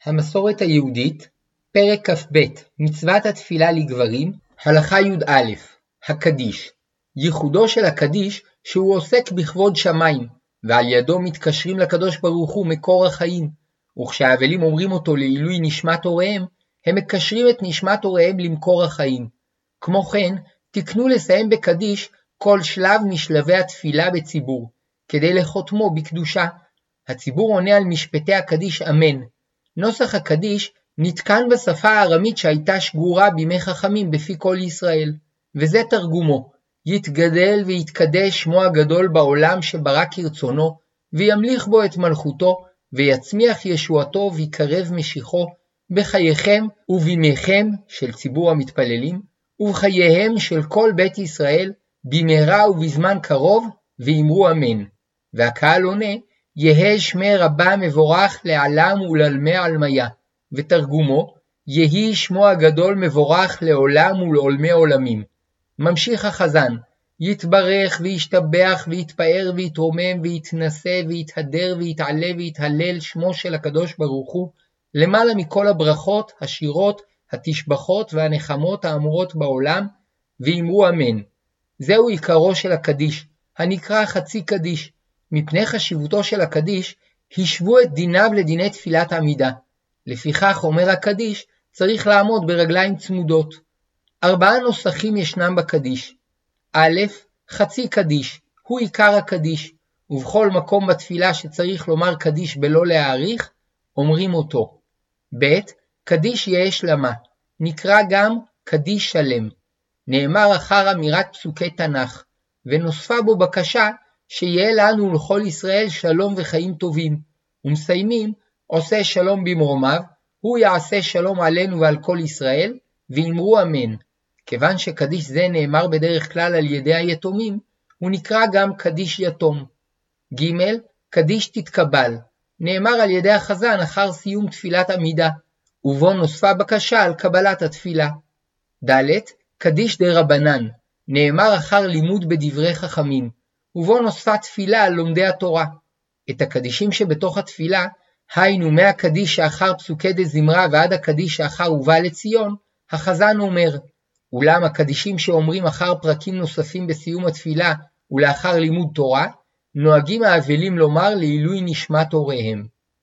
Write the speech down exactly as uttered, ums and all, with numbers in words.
המסורת היהודית, פרק כ"ב, מצוות התפילה לגברים, הלכה י"א, הקדיש. ייחודו של הקדיש שהוא עוסק בכבוד שמיים, ועל ידו מתקשרים לקדוש ברוך הוא מקור החיים, וכשהאבלים אומרים אותו לעילוי נשמת הוריהם, הם מקשרים את נשמת הוריהם למקור החיים. כמו כן, תקנו לסיים בקדיש כל שלב משלבי התפילה בציבור, כדי לחותמו בקדושה. הציבור עונה על משפטי הקדיש אמן. נוסח הקדיש נתקן בשפה הארמית שהייתה שגורה בימי חכמים בפי כל ישראל, וזה תרגומו: יתגדל ויתקדש שמו הגדול בעולם שברא כרצונו, וימליך בו את מלכותו, ויצמיח ישועתו ויקרב משיחו, בחייכם ובימיכם של ציבור המתפללים, ובחייהם של כל בית ישראל, במהרה ובזמן קרוב, ואמרו אמן. והקהל עונה: יהי שמי רבה מבורך לעלם ולעלמי עלמיה, ותרגומו: יהי שמו הגדול מבורך לעולם ולעולמי עולמים. ממשיך החזן: יתברך וישתבח ויתפאר ויתרומם ויתנשא ויתהדר ויתעלה ויתהלל שמו של הקדוש ברוך הוא, למעלה מכל הברכות, השירות, התשבחות והנחמות האמורות בעולם, ואמרו אמן. זהו עיקרו של הקדיש, הנקרא חצי קדיש. מפני חשיבותו של הקדיש, השוו את דיניו לדיני תפילת עמידה. לפיכך אומר הקדיש, צריך לעמוד ברגליים צמודות. ארבעה נוסחים ישנם בקדיש. א', חצי קדיש, הוא עיקר הקדיש, ובכל מקום בתפילה שצריך לומר קדיש בלא להאריך, אומרים אותו. ב', קדיש יהא שלמה, נקרא גם קדיש שלם. נאמר אחר אמירת פסוקי תנ"ך, ונוספה בו בקשה שיהיה לנו ולכל ישראל שלום וחיים טובים, ומסיימים: עושה שלום במרומיו, הוא יעשה שלום עלינו ועל כל ישראל, ואמרו אמן. כיוון שקדיש זה נאמר בדרך כלל על ידי היתומים, הוא נקרא גם קדיש יתום. ג', קדיש תתקבל, נאמר על ידי החזן אחר סיום תפילת עמידה, ובו נוספה בקשה על קבלת התפילה. ד', קדיש דרבנן, נאמר אחר לימוד בדברי חכמים, ובו נוספה תפילה על לומדי התורה. את הקדישים שבתוך התפילה, היינו מהקדיש שאחר פסוקי דזמרה ועד הקדיש שאחר ובא לציון, החזן אומר: אולם הקדישים שאומרים אחר פרקים נוספים בסיום התפילה ולאחר לימוד תורה, נוהגים האבלים לומר לעילוי נשמת הוריהם.